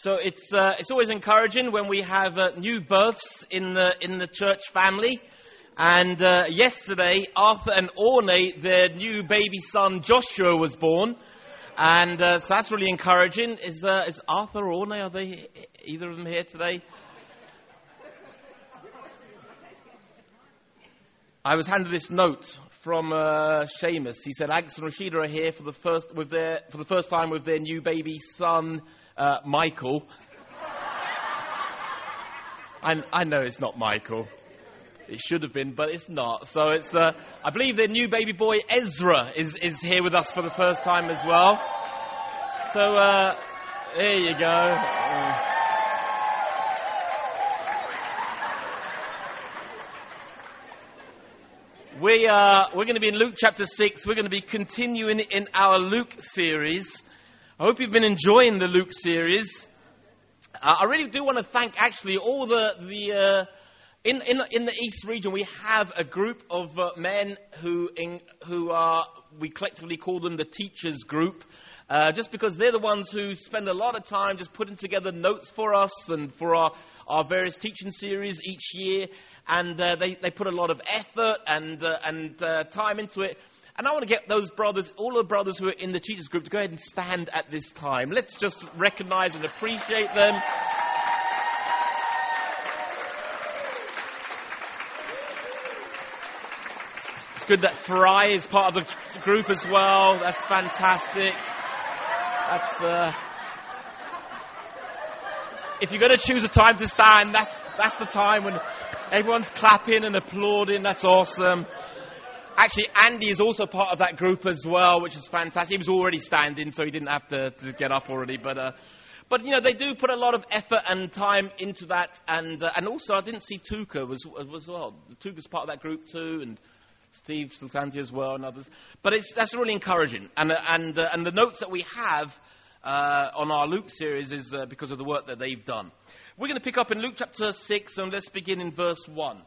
So it's always encouraging when we have new births in the church family. And yesterday, Arthur and Orne, their new baby son Joshua, was born. And so that's really encouraging. Is Arthur or Orne, are they either of them here today? I was handed this note from Seamus. He said Alex and Rashida are here for the first time with their new baby son Michael. I know it's not Michael. It should have been, but it's not. So it's I believe their new baby boy Ezra is here with us for the first time as well. So there you go. We're going to be in Luke chapter 6. We're going to be continuing in our Luke series. I hope you've been enjoying the Luke series. I really do want to thank actually all the in the East region. We have a group of men who are, we collectively call them the teachers group, just because they're the ones who spend a lot of time just putting together notes for us and for our various teaching series each year. And they put a lot of effort and time into it. And I want to get those brothers, all the brothers who are in the teachers group, to go ahead and stand at this time. Let's just recognize and appreciate them. It's good that Farai is part of the group as well. That's fantastic. If you're going to choose a time to stand, that's the time when everyone's clapping and applauding. That's awesome. Actually, Andy is also part of that group as well, which is fantastic. He was already standing, so he didn't have to get up already. But you know, they do put a lot of effort and time into that. And also, I didn't see Tuka was well. Tuka's part of that group too, and Steve Sultanti as well, and others. But that's really encouraging. And the notes that we have on our Luke series is because of the work that they've done. We're going to pick up in Luke chapter 6, and let's begin in verse 1.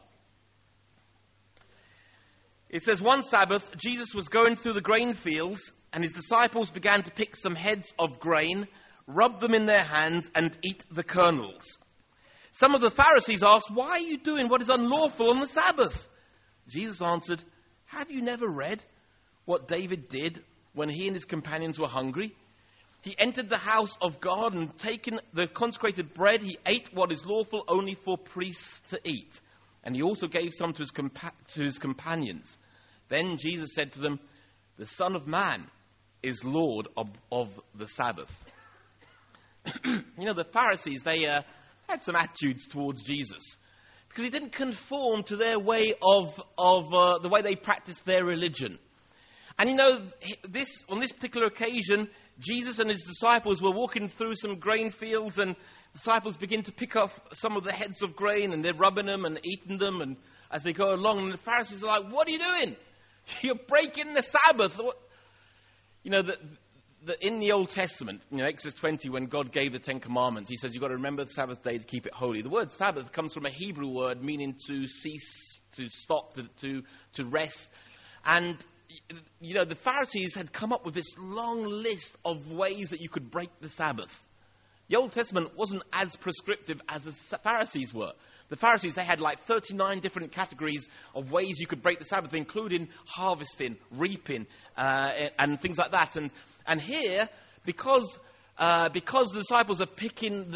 It says, one Sabbath, Jesus was going through the grain fields, and his disciples began to pick some heads of grain, rub them in their hands, and eat the kernels. Some of the Pharisees asked, why are you doing what is unlawful on the Sabbath? Jesus answered, have you never read what David did when he and his companions were hungry? He entered the house of God and taken the consecrated bread. He ate what is lawful only for priests to eat. And he also gave some to his companions. Then Jesus said to them, the Son of Man is Lord of the Sabbath. You know, the Pharisees, they had some attitudes towards Jesus, because he didn't conform to their way of the way they practiced their religion. And you know, on this particular occasion, Jesus and his disciples were walking through some grain fields, and disciples begin to pick up some of the heads of grain, and they're rubbing them and eating them, and as they go along, and the Pharisees are like, what are you doing? You're breaking the Sabbath. You know, in the Old Testament, you know, Exodus 20, when God gave the Ten Commandments, he says you've got to remember the Sabbath day to keep it holy. The word Sabbath comes from a Hebrew word meaning to cease, to stop, to rest. And you know, the Pharisees had come up with this long list of ways that you could break the Sabbath. The Old Testament wasn't as prescriptive as the Pharisees were. The Pharisees, they had like 39 different categories of ways you could break the Sabbath, including harvesting, reaping, and things like that. And here, because the disciples are picking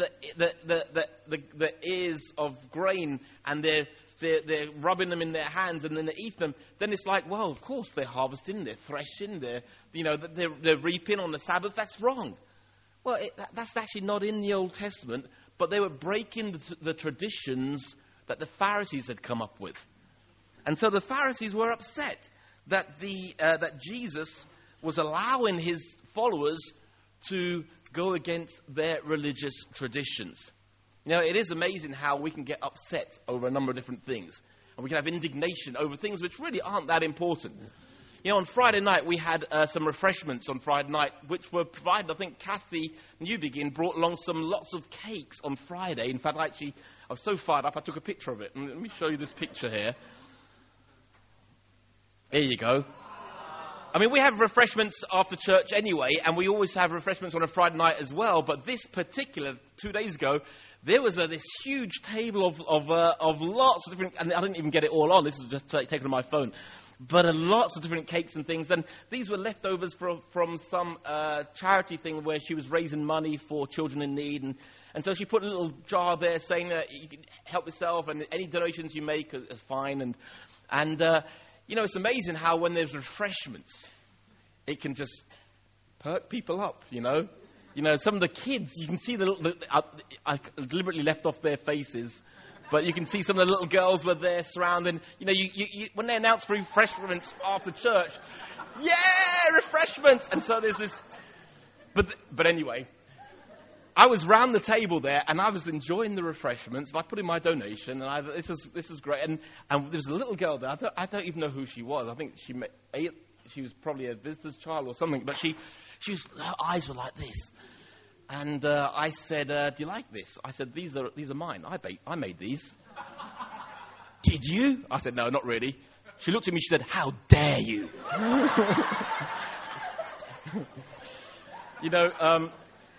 the ears of grain, and they're rubbing them in their hands, and then they eat them, then it's like, well, of course they're harvesting, they're threshing, they're reaping on the Sabbath. That's wrong. Well, that's actually not in the Old Testament, but they were breaking the traditions that the Pharisees had come up with. And so the Pharisees were upset that Jesus was allowing his followers to go against their religious traditions. You know, it is amazing how we can get upset over a number of different things. And we can have indignation over things which really aren't that important. You know, on Friday night, we had some refreshments on Friday night, which were provided. I think Kathy Newbegin brought along lots of cakes on Friday. In fact, I was so fired up, I took a picture of it. And let me show you this picture here. There you go. I mean, we have refreshments after church anyway, and we always have refreshments on a Friday night as well. But this particular, 2 days ago, there was this huge table of lots of different, and I didn't even get it all on. This is just taken on my phone. But lots of different cakes and things. And these were leftovers from some charity thing where she was raising money for children in need. And so she put a little jar there saying that you can help yourself, and any donations you make are fine. And you know, it's amazing how when there's refreshments, it can just perk people up, you know. You know, some of the kids, you can see I deliberately left off their faces, but you can see some of the little girls were there surrounding. You know, you when they announce refreshments after church, yeah, refreshments! And so there's this. But anyway, I was round the table there, and I was enjoying the refreshments, and I put in my donation, and this is great. And there was a little girl there. I don't even know who she was. I think she was probably a visitor's child or something, but her eyes were like this. And I said, do you like this? I said, these are mine. I made these. Did you? I said, no, not really. She looked at me, she said, how dare you? You know,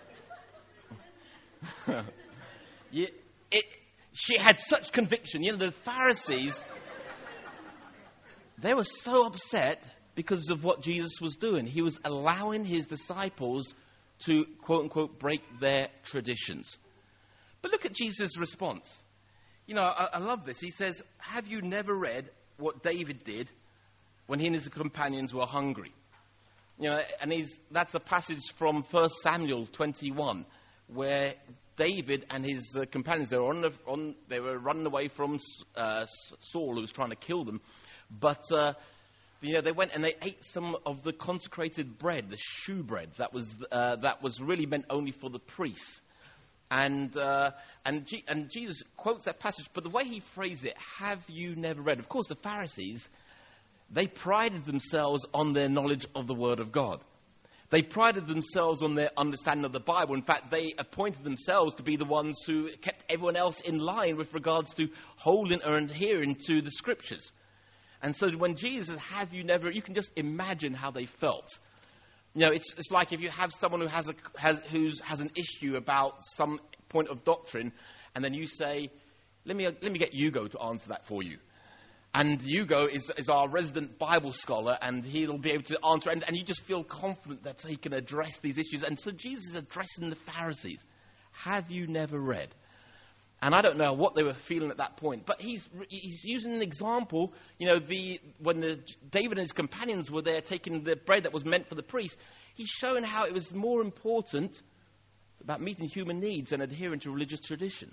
she had such conviction. You know, the Pharisees, they were so upset because of what Jesus was doing. He was allowing his disciples to, quote unquote, break their traditions. But look at Jesus' response. You know, I love this. He says, have you never read what David did when he and his companions were hungry? You know, and that's a passage from 1 Samuel 21, where David and his companions, they were running away from Saul, who was trying to kill them. But you know, they went and they ate some of the consecrated bread, the shewbread that was really meant only for the priests. And Jesus quotes that passage, but the way he phrased it, have you never read? Of course, the Pharisees, they prided themselves on their knowledge of the Word of God. They prided themselves on their understanding of the Bible. In fact, they appointed themselves to be the ones who kept everyone else in line with regards to holding or adhering to the Scriptures. And so when Jesus said, have you never, you can just imagine how they felt. You know, it's like if you have someone who has an issue about some point of doctrine, and then you say, let me get Hugo to answer that for you. And Hugo is our resident Bible scholar, and he'll be able to answer, and you just feel confident that he can address these issues. And so Jesus is addressing the Pharisees. Have you never read? And I don't know what they were feeling at that point, but he's using an example. You know, when David and his companions were there taking the bread that was meant for the priest, he's showing how it was more important about meeting human needs and adhering to religious tradition.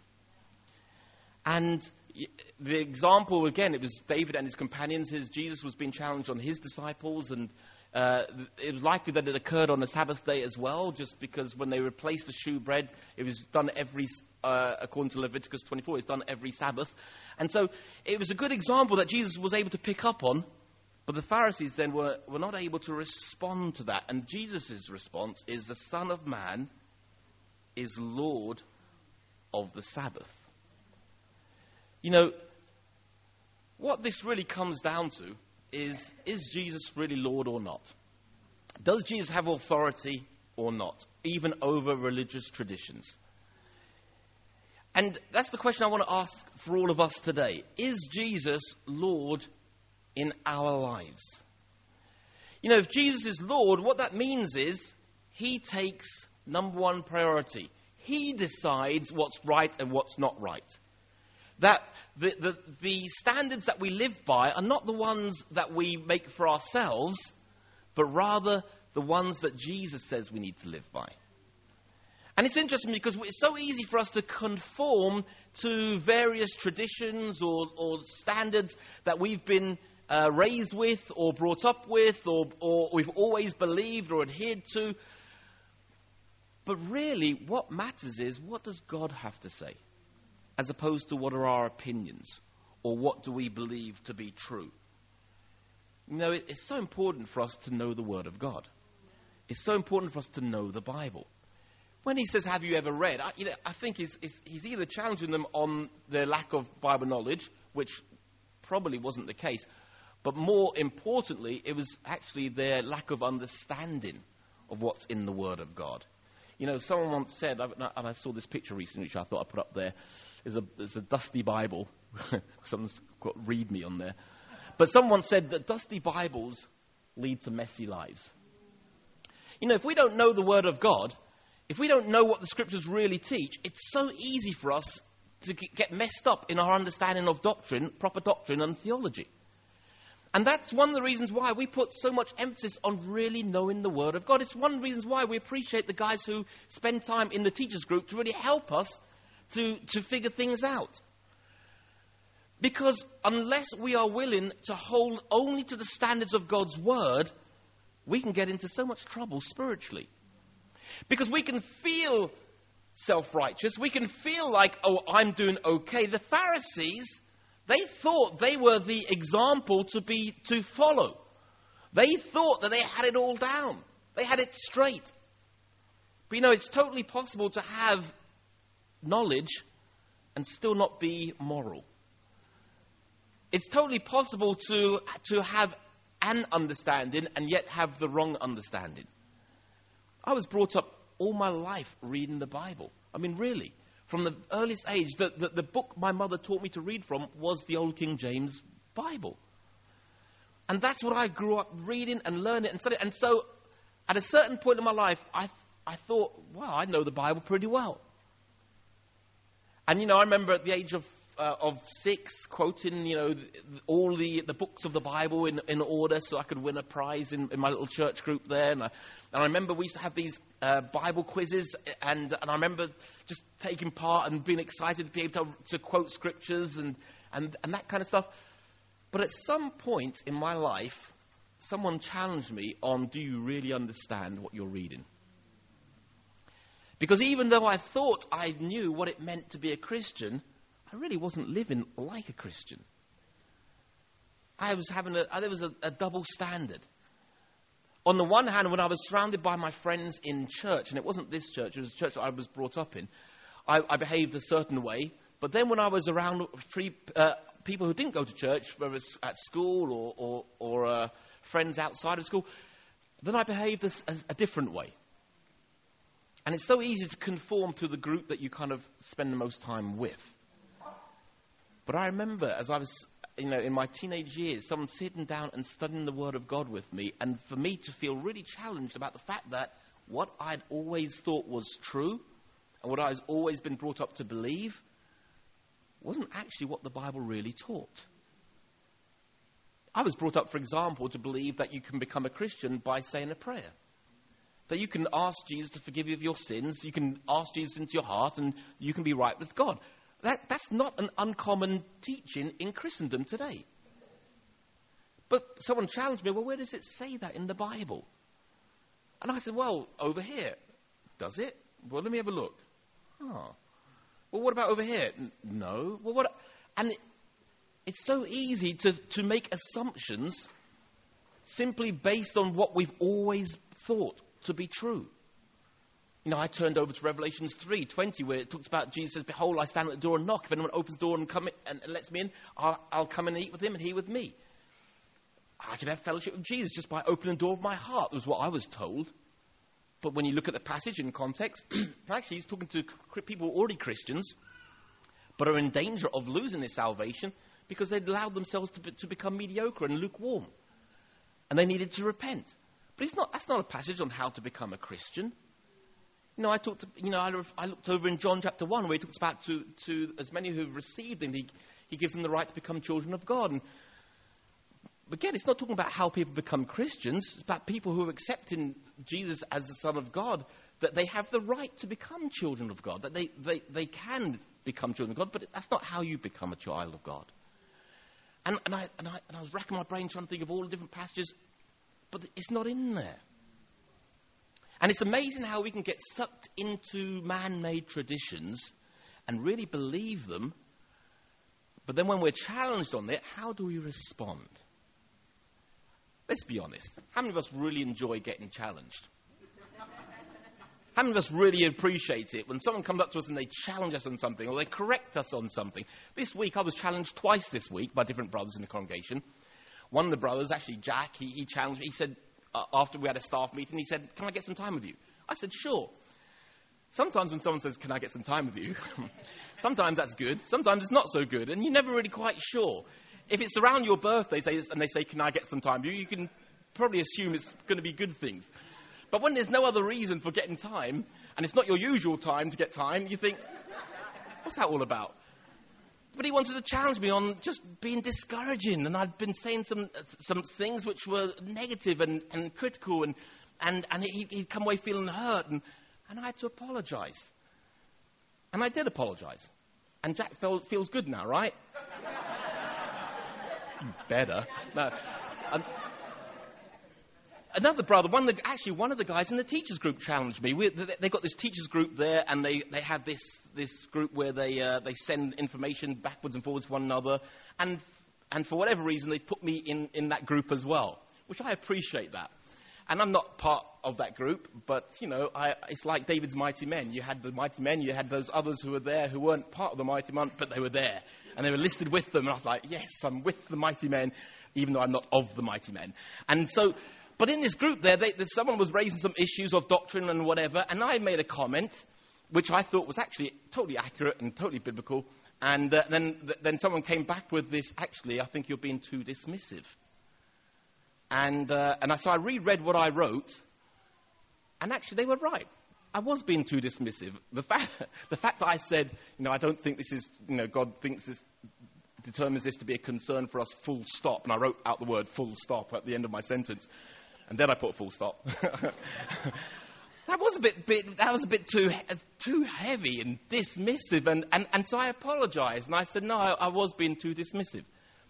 And the example, again, it was David and his companions. Jesus was being challenged on his disciples, and it was likely that it occurred on the Sabbath day as well, just because when they replaced the shewbread, it was done according to Leviticus 24, it's done every Sabbath. And so it was a good example that Jesus was able to pick up on, but the Pharisees then were not able to respond to that. And Jesus' response is, the Son of Man is Lord of the Sabbath. You know, what this really comes down to is Jesus really Lord or not? Does Jesus have authority or not, even over religious traditions? And that's the question I want to ask for all of us today. Is Jesus Lord in our lives? You know, if Jesus is Lord, what that means is he takes number one priority. He decides what's right and what's not right. That the standards that we live by are not the ones that we make for ourselves, but rather the ones that Jesus says we need to live by. And it's interesting because it's so easy for us to conform to various traditions or standards that we've been raised with or brought up with or we've always believed or adhered to. But really, what matters is, what does God have to say? As opposed to what are our opinions, or what do we believe to be true. You know, it's so important for us to know the Word of God. It's so important for us to know the Bible. When he says, have you ever read? I think he's either challenging them on their lack of Bible knowledge, which probably wasn't the case, But more importantly, it was actually their lack of understanding of what's in the Word of God. You know, someone once said, and I saw this picture recently, which I thought I'd put up there. There's a dusty Bible. Someone's got read me on there. But someone said that dusty Bibles lead to messy lives. You know, if we don't know the Word of God, if we don't know what the Scriptures really teach, it's so easy for us to get messed up in our understanding of doctrine, proper doctrine and theology. And that's one of the reasons why we put so much emphasis on really knowing the Word of God. It's one of the reasons why we appreciate the guys who spend time in the teachers group to really help us to figure things out. Because unless we are willing to hold only to the standards of God's Word, we can get into so much trouble spiritually. Because we can feel self-righteous. We can feel like, oh, I'm doing okay. The Pharisees, they thought they were the example to follow. They thought that they had it all down. They had it straight. But you know, it's totally possible to have knowledge and still not be moral. It's totally possible to have an understanding and yet have the wrong understanding. I was brought up all my life reading the Bible. I mean, really. From the earliest age, the book my mother taught me to read from was the Old King James Bible. And that's what I grew up reading and learning and studying. And so, at a certain point in my life, I thought, wow, I know the Bible pretty well. And, you know, I remember at the age of 6, quoting, you know, all the books of the Bible in order so I could win a prize in my little church group there. And I remember we used to have these Bible quizzes, and I remember just taking part and being excited to be able to quote scriptures and that kind of stuff. But at some point in my life, someone challenged me on, do you really understand what you're reading? Because even though I thought I knew what it meant to be a Christian, I really wasn't living like a Christian. There was a double standard. On the one hand, when I was surrounded by my friends in church, and it wasn't this church, it was a church that I was brought up in, I behaved a certain way. But then when I was around people who didn't go to church, whether it's at school or friends outside of school, then I behaved a different way. And it's so easy to conform to the group that you kind of spend the most time with. But I remember, as I was, you know, in my teenage years, someone sitting down and studying the Word of God with me, and for me to feel really challenged about the fact that what I'd always thought was true, and what I'd always been brought up to believe, wasn't actually what the Bible really taught. I was brought up, for example, to believe that you can become a Christian by saying a prayer. That you can ask Jesus to forgive you of your sins, you can ask Jesus into your heart, and you can be right with God. That's not an uncommon teaching in Christendom today. But someone challenged me, well, where does it say that in the Bible? And I said, well, over here. Does it? Well, let me have a look. Oh. Well, what about over here? No. Well, what? And it's so easy to make assumptions simply based on what we've always thought to be true. You know, I turned over to Revelations 3:20, where it talks about Jesus says, behold, I stand at the door and knock. If anyone opens the door and come in and lets me in, I'll come and eat with him and he with me. I can have fellowship with Jesus just by opening the door of my heart, was what I was told. But when you look at the passage in context, actually he's talking to people who are already Christians, but are in danger of losing their salvation because they'd allowed themselves to become mediocre and lukewarm. And they needed to repent. But that's not a passage on how to become a Christian. You know, I looked over in John chapter 1 where he talks about to as many who have received him, he gives them the right to become children of God. And again, it's not talking about how people become Christians. It's about people who are accepting Jesus as the Son of God, that they have the right to become children of God, that they can become children of God, but that's not how you become a child of God. And I was racking my brain trying to think of all the different passages, but it's not in there. And it's amazing how we can get sucked into man-made traditions and really believe them, but then when we're challenged on it, how do we respond? Let's be honest. How many of us really enjoy getting challenged? How many of us really appreciate it when someone comes up to us and they challenge us on something or they correct us on something? This week, I was challenged twice this week by different brothers in the congregation. One of the brothers, actually Jack, he challenged me. He said, after we had a staff meeting, he said, can I get some time with you? I said, sure. Sometimes when someone says, can I get some time with you? Sometimes that's good. Sometimes it's not so good. And you're never really quite sure. If it's around your birthday and they say, can I get some time with you? You can probably assume it's going to be good things. But when there's no other reason for getting time, and it's not your usual time to get time, you think, what's that all about? But he wanted to challenge me on just being discouraging. And I'd been saying some things which were negative and critical. And he'd come away feeling hurt. And I had to apologize. And I did apologize. And Jack feels good now, right? Better. No. Another brother, one of the guys in the teachers group challenged me. They got this teachers group there, and they have this group where they send information backwards and forwards to one another. And for whatever reason, they put me in that group as well, which I appreciate that. And I'm not part of that group, but, it's like David's mighty men. You had the mighty men, you had those others who were there who weren't part of the mighty men, but they were there. And they were listed with them. And I was like, yes, I'm with the mighty men, even though I'm not of the mighty men. And so, but in this group there, someone was raising some issues of doctrine and whatever, and I made a comment, which I thought was actually totally accurate and totally biblical. And then someone came back with this, actually, I think you're being too dismissive. So I reread what I wrote, and actually they were right. I was being too dismissive. The fact that I said, I don't think this is, God thinks this, determines this to be a concern for us, full stop. And I wrote out the word full stop at the end of my sentence. And then I put a full stop. That was a bit too heavy and dismissive. And so I apologized. And I said, no, I was being too dismissive.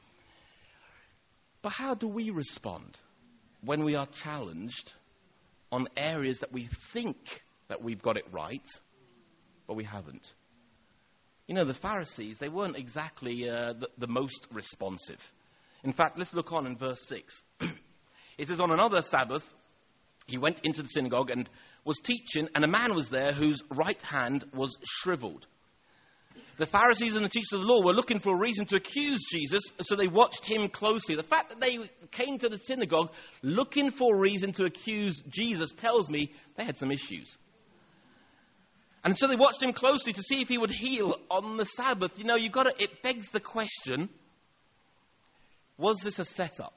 But how do we respond when we are challenged on areas that we think that we've got it right, but we haven't? The Pharisees, they weren't exactly the most responsive. In fact, let's look on in verse 6. It says, on another Sabbath, he went into the synagogue and was teaching, and a man was there whose right hand was shriveled. The Pharisees and the teachers of the law were looking for a reason to accuse Jesus, so they watched him closely. The fact that they came to the synagogue looking for a reason to accuse Jesus tells me they had some issues. And so they watched him closely to see if he would heal on the Sabbath. It begs the question, was this a setup?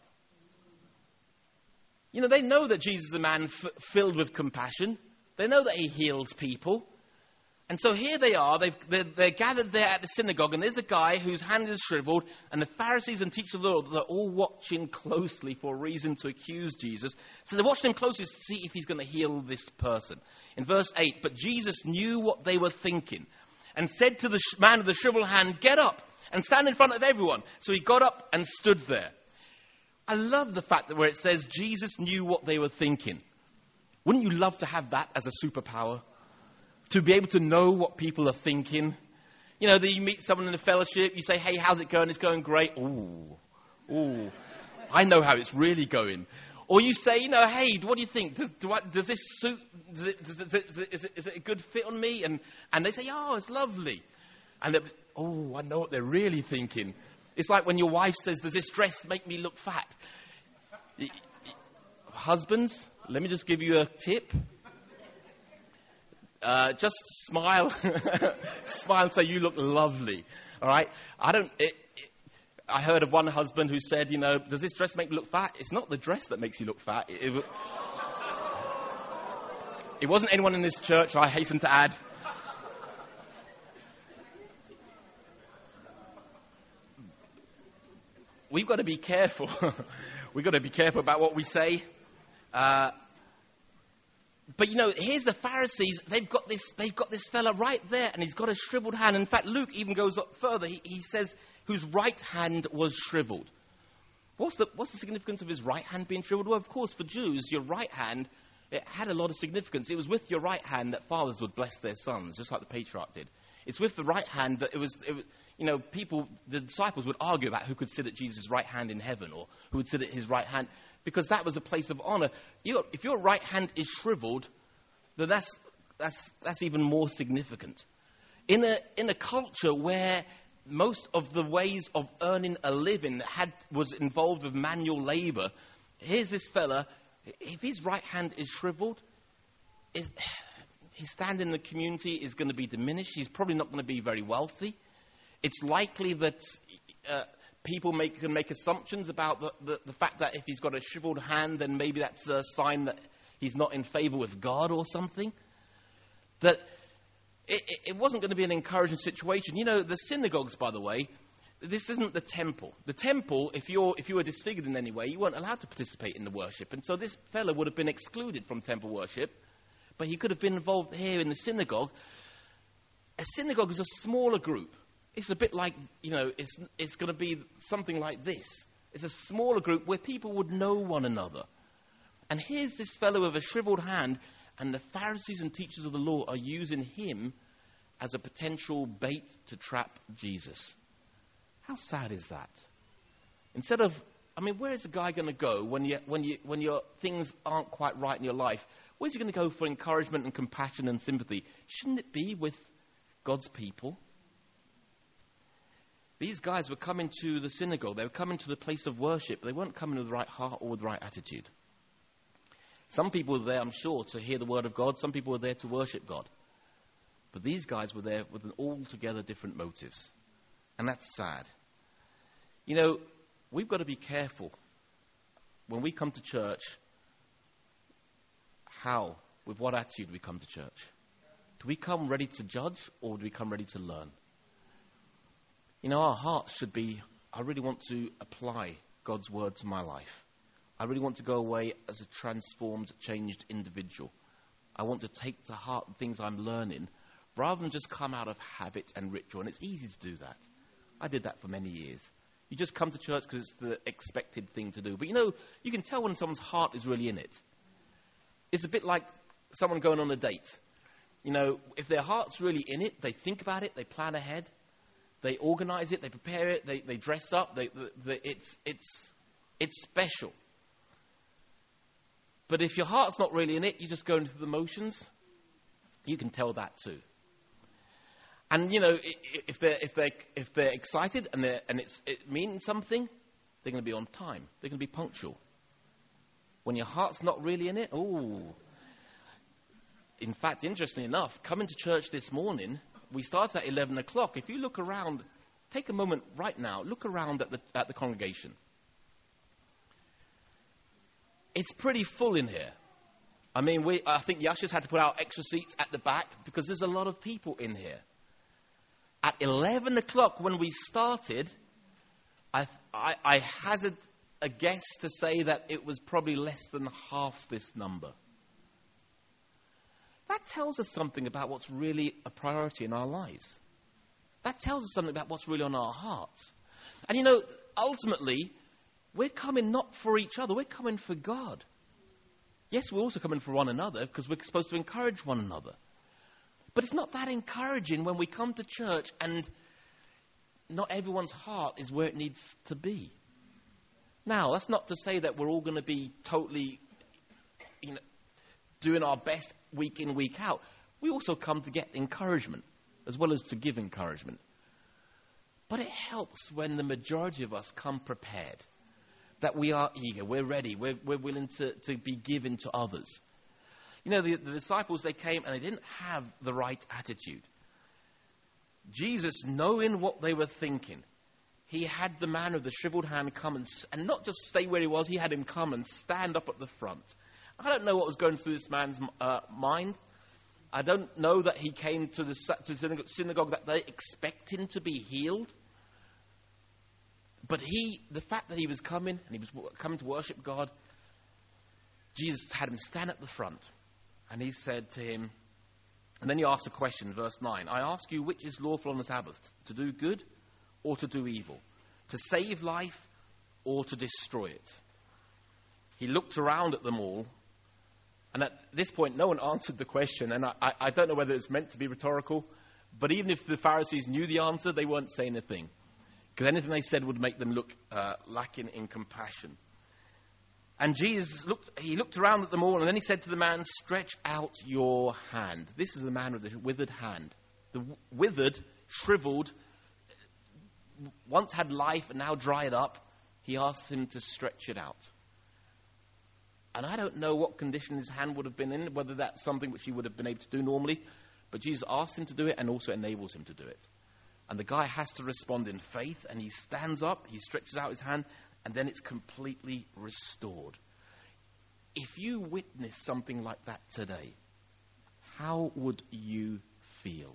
They know that Jesus is a man filled with compassion. They know that he heals people. And so here they are, they're gathered there at the synagogue, and there's a guy whose hand is shriveled, and the Pharisees and teachers of the law, they're all watching closely for a reason to accuse Jesus. So they're watching him closely to see if he's going to heal this person. In verse 8, but Jesus knew what they were thinking, and said to the man with the shriveled hand, get up and stand in front of everyone. So he got up and stood there. I love the fact that where it says Jesus knew what they were thinking. Wouldn't you love to have that as a superpower? To be able to know what people are thinking. That you meet someone in a fellowship, you say, hey, how's it going? It's going great. Ooh, I know how it's really going. Or you say, hey, what do you think? Does this suit, is it a good fit on me? And they say, oh, it's lovely. And I know what they're really thinking. It's like when your wife says, does this dress make me look fat? Husbands, let me just give you a tip. Just smile, smile and say, you look lovely. All right. I heard of one husband who said, does this dress make me look fat? It's not the dress that makes you look fat. It wasn't anyone in this church, I hasten to add. We've got to be careful. We've got to be careful about what we say. But here's the Pharisees. They've got this fella right there, and he's got a shriveled hand. In fact, Luke even goes up further. He says, whose right hand was shriveled. What's the significance of his right hand being shriveled? Well, of course, for Jews, your right hand, it had a lot of significance. It was with your right hand that fathers would bless their sons, just like the patriarch did. It's with the right hand that it was the disciples would argue about who could sit at Jesus' right hand in heaven, or who would sit at his right hand, because that was a place of honor. If your right hand is shriveled, then that's even more significant. In a culture where most of the ways of earning a living was involved with manual labor. Here's this fella, if his right hand is shriveled, his stand in the community is going to be diminished. He's probably not going to be very wealthy. It's likely that people can make assumptions about the fact that if he's got a shriveled hand, then maybe that's a sign that he's not in favor with God or something. That it wasn't going to be an encouraging situation. You know, the synagogues, by the way, this isn't the temple. The temple, if you were disfigured in any way, you weren't allowed to participate in the worship. And so this fellow would have been excluded from temple worship, but he could have been involved here in the synagogue. A synagogue is a smaller group. It's a bit like, it's going to be something like this. It's a smaller group where people would know one another. And here's this fellow with a shriveled hand, and the Pharisees and teachers of the law are using him as a potential bait to trap Jesus. How sad is that? Instead of, where is the guy going to go when your things aren't quite right in your life? Where's he going to go for encouragement and compassion and sympathy? Shouldn't it be with God's people? These guys were coming to the synagogue. They were coming to the place of worship. They weren't coming with the right heart or with the right attitude. Some people were there, I'm sure, to hear the word of God. Some people were there to worship God. But these guys were there with an altogether different motives. And that's sad. We've got to be careful when we come to church, with what attitude we come to church. Do we come ready to judge, or do we come ready to learn? Our hearts should be, I really want to apply God's word to my life. I really want to go away as a transformed, changed individual. I want to take to heart the things I'm learning, rather than just come out of habit and ritual. And it's easy to do that. I did that for many years. You just come to church because it's the expected thing to do. But you can tell when someone's heart is really in it. It's a bit like someone going on a date. If their heart's really in it, they think about it, they plan ahead, they organize it, they prepare it, they dress up. It's special. But if your heart's not really in it, you're just going through the motions. You can tell that too. And if they're excited and it means something, they're going to be on time. They're going to be punctual. When your heart's not really in it, In fact, interestingly enough, coming to church this morning, we started at 11 o'clock. If you look around, take a moment right now, look around at the congregation. It's pretty full in here. I think the ushers had to put out extra seats at the back because there's a lot of people in here. At 11 o'clock when we started, I hazard a guess to say that it was probably less than half this number. That tells us something about what's really a priority in our lives. That tells us something about what's really on our hearts. And ultimately, we're coming not for each other, we're coming for God. Yes, we're also coming for one another because we're supposed to encourage one another. But it's not that encouraging when we come to church and not everyone's heart is where it needs to be. Now, that's not to say that we're all going to be totally, doing our best week in, week out. We also come to get encouragement as well as to give encouragement. But it helps when the majority of us come prepared, that we are eager, we're ready, we're willing to be given to others. The disciples, they came and they didn't have the right attitude. Jesus, knowing what they were thinking, he had the man with the shriveled hand come and not just stay where he was, he had him come and stand up at the front. I don't know what was going through this man's mind. I don't know that he came to the synagogue that they expect him to be healed. But the fact that he was coming, and he was coming to worship God, Jesus had him stand at the front. And he said to him, and then he asked a question, verse 9, I ask you, which is lawful on the Sabbath, to do good or to do evil, to save life or to destroy it? He looked around at them all, and at this point, no one answered the question, and I don't know whether it's meant to be rhetorical, but even if the Pharisees knew the answer, they weren't saying a thing, because anything they said would make them look lacking in compassion. And Jesus looked around at them all, and then he said to the man, stretch out your hand. This is the man with the withered hand. The withered, shriveled, once had life and now dried up, he asks him to stretch it out. And I don't know what condition his hand would have been in, whether that's something which he would have been able to do normally, but Jesus asks him to do it and also enables him to do it. And the guy has to respond in faith, and he stands up, he stretches out his hand, and then it's completely restored. If you witness something like that today, how would you feel?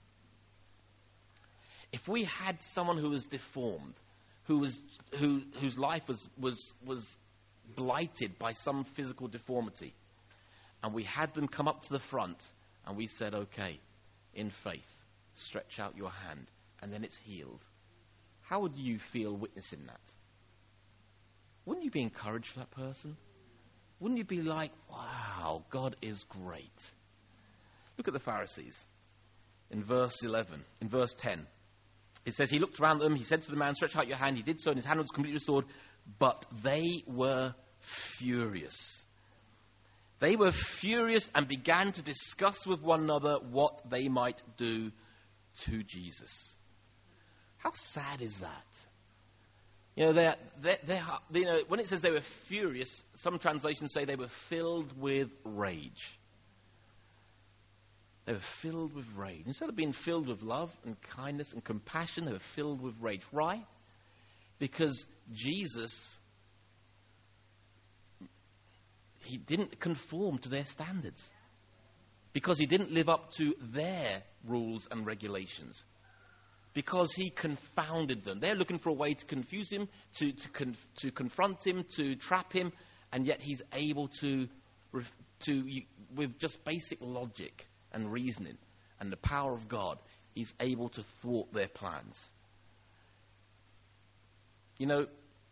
If we had someone who was deformed, whose life was blighted by some physical deformity, and we had them come up to the front, and we said, okay, in faith, stretch out your hand, and then it's healed. How would you feel witnessing that? Wouldn't you be encouraged for that person? Wouldn't you be like, wow, God is great? Look at the Pharisees in verse 10. It says, he looked around them, he said to the man, stretch out your hand. He did so, and his hand was completely restored. But they were furious. They were furious and began to discuss with one another what they might do to Jesus. How sad is that? You know, when it says they were furious, some translations say they were filled with rage. They were filled with rage. Instead of being filled with love and kindness and compassion, they were filled with rage. Why? Because Jesus, he didn't conform to their standards. Because he didn't live up to their rules and regulations. Because he confounded them. They're looking for a way to confuse him, to confront him, to trap him, and yet he's able to, with just basic logic and reasoning and the power of God, he's able to thwart their plans. You know,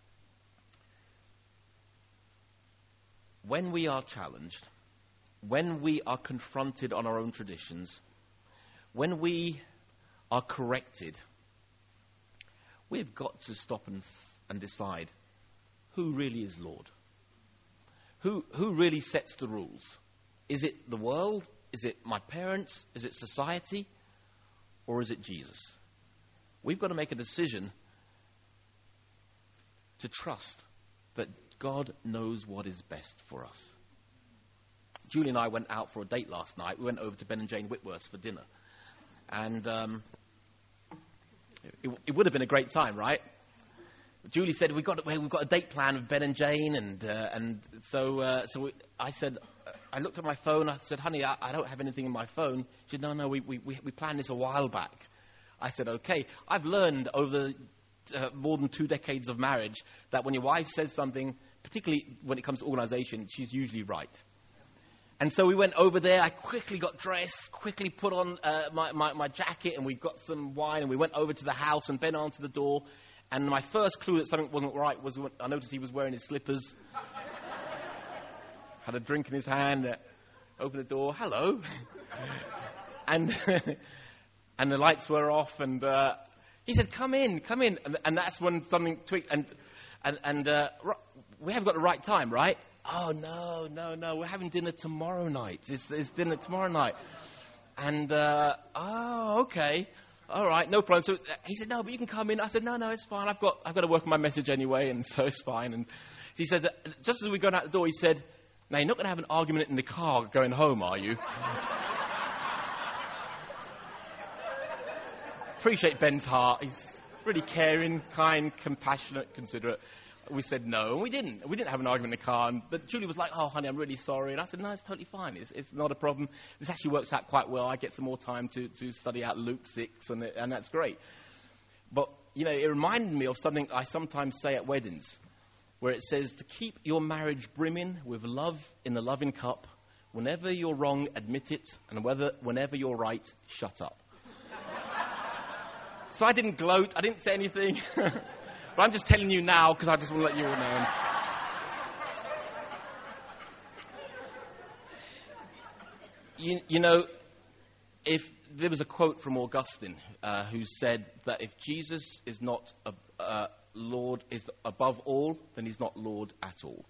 when we are challenged, when we are confronted on our own traditions, when we are corrected, we've got to stop and decide who really is Lord. Who really sets the rules? Is it the world? Is it my parents? Is it society? Or is it Jesus? We've got to make a decision to trust that God knows what is best for us. Julie and I went out for a date last night. We went over to Ben and Jane Whitworth's for dinner. And it would have been a great time, right? Julie said, we've got a date plan with Ben and Jane. And so I said, I looked at my phone. I said, honey, I don't have anything in my phone. She said, no, we planned this a while back. I said, okay. I've learned over more than 2 decades of marriage that when your wife says something, particularly when it comes to organization, she's usually right. And so we went over there. I quickly got dressed, quickly put on my jacket, and we got some wine, and we went over to the house, and Ben answered the door. And my first clue that something wasn't right was when I noticed he was wearing his slippers. Had a drink in his hand, opened the door, hello. and the lights were off, and he said, come in. And that's when something tweaked. And we haven't got the right time, right? Oh, no, we're having dinner tomorrow night. It's dinner tomorrow night. And, okay. All right, no problem. So he said, no, but you can come in. I said, no, it's fine. I've got to work on my message anyway, and so it's fine. And he said, just as we were going out the door, he said, now, you're not going to have an argument in the car going home, are you? Appreciate Ben's heart. He's really caring, kind, compassionate, considerate. We said no, and we didn't. We didn't have an argument in the car. But Julie was like, oh, honey, I'm really sorry. And I said, no, it's totally fine. It's not a problem. This actually works out quite well. I get some more time to study out Luke 6, and that's great. But, you know, it reminded me of something I sometimes say at weddings, where it says to keep your marriage brimming with love in the loving cup. Whenever you're wrong, admit it. And whenever you're right, shut up. So I didn't gloat. I didn't say anything. But I'm just telling you now because I just want to let you all know. You know, if there was a quote from Augustine who said that if Jesus is not Lord, is above all, then he's not Lord at all.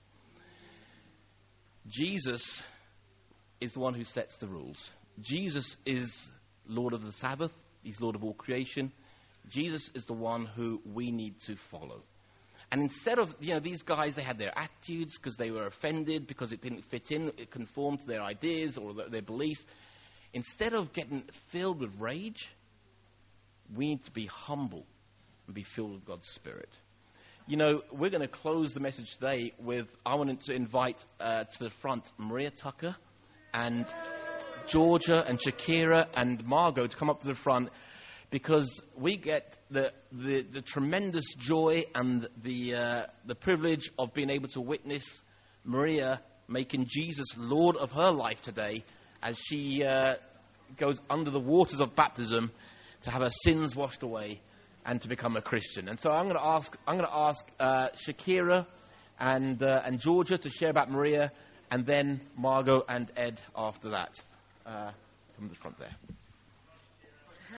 Jesus is the one who sets the rules. Jesus is Lord of the Sabbath. He's Lord of all creation. Jesus is the one who we need to follow. And instead of, these guys, they had their attitudes because they were offended, because it didn't fit in, it conformed to their ideas or their beliefs. Instead of getting filled with rage, we need to be humble and be filled with God's Spirit. We're going to close the message today with, I wanted to invite to the front Maria Tucker and Georgia and Shakira and Margot to come up to the front, because we get the tremendous joy and the privilege of being able to witness Maria making Jesus Lord of her life today as she goes under the waters of baptism to have her sins washed away and to become a Christian. And so I'm going to ask Shakira and Georgia to share about Maria, and then Margot and Ed after that. Come to the front there.